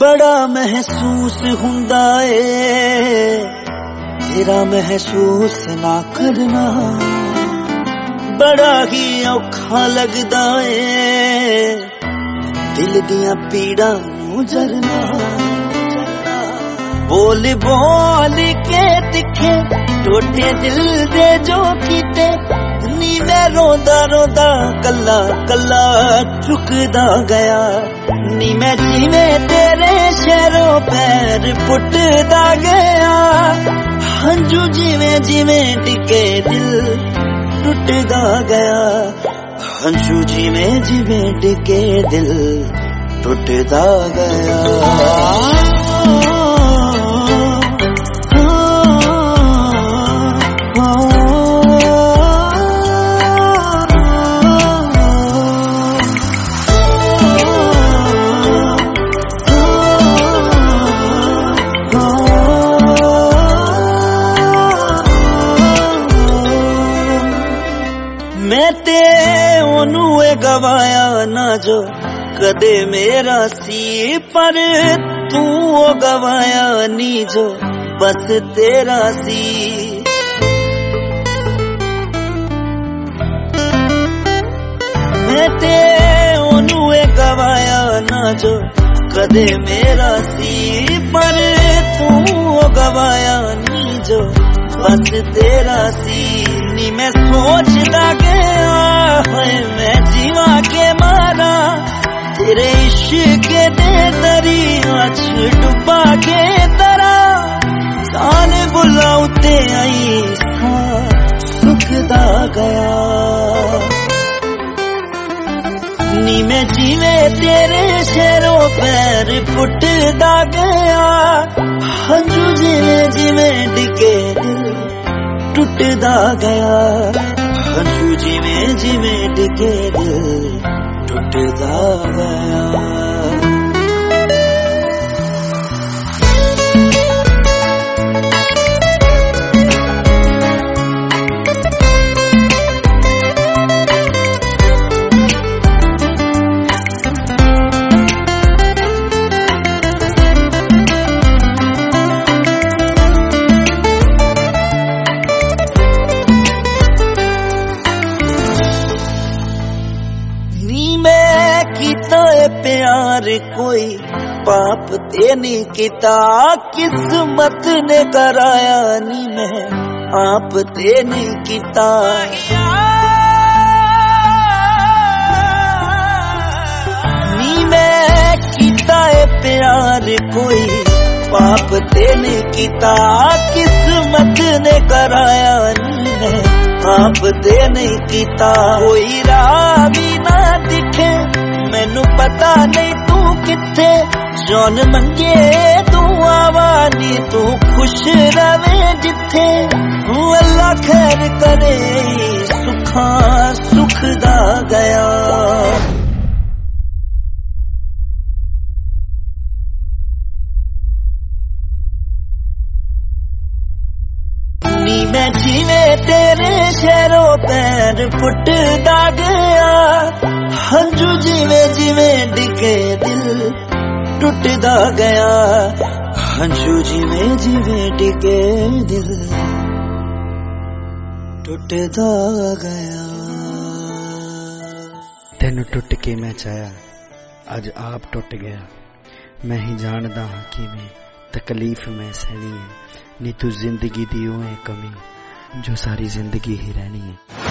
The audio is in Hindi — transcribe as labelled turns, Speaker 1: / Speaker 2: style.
Speaker 1: बड़ा महसूस हुंदा ए तेरा महसूस ना करना, बड़ा ही औखा लगदा ए दिल दियां पीड़ा नूं जरना। बोल बोल के तिखे टोटे दिल दे जो कीते, नी मैं रोंदा रोंदा कल्ला कल्ला चुकदा गया। नी मैं जिवें तेरे शहरों पैर पुटदा गया, हंजू जिवें जिवें डिगे दिल टुटदा गया। हंजू जिवें जिवें डिगे दिल टुटदा गया। मैं ते ओनू गवाया ना जो कदे मेरा सी, पर तू ओ गवाया नी जो बस तेरा सी। मैं ते ओनू गवाया ना जो कदे मेरा सी, पर तू ओ गवाया नी जो बस तेरा सी। नी मैं सोचदा गया है मैं जीवा के मारा, तेरे इश्क दे दरिया च डुबा के तरह। जान बुला उते आई सा सुखदा गया। नी मैं जीवे तेरे शहरों पैर पुटदा गया, हंजू जिवें जिवें डिगे दिल टुटदा गया। हंजू जिवें जिवें डिगे दिल टुटदा गया। प्यार कोई पाप ते नहीं किता, किस्मत ने कराया नी मैं आप ते नहीं किता। नी मैं कीता है प्यार कोई पाप ते नहीं किता, किस्मत ने कराया नी मैं आप ते नहीं किता। कोई राह भी ना दिखे मैनू पता नहीं तू किथे, जौन मंगे तू आवानी तू खुश रवे जिथे। अल्लाह खैर करे सुखा सुखदा गया। नी मैं जिवें तेरे शहरों पैर पुटदा गया, हंजू जिवें जिवें डिगे दिल टुटदा गया। हंजू जिवें जिवें डिगे दिल टुटदा गया।
Speaker 2: तेनू टुट के मैं चाया अज आप टुट गया। मैं ही जानदा हाँ किवें तकलीफ मैं सहनी है, नी तू जिंदगी दी ओए कमी जो सारी जिंदगी ही रहनी है।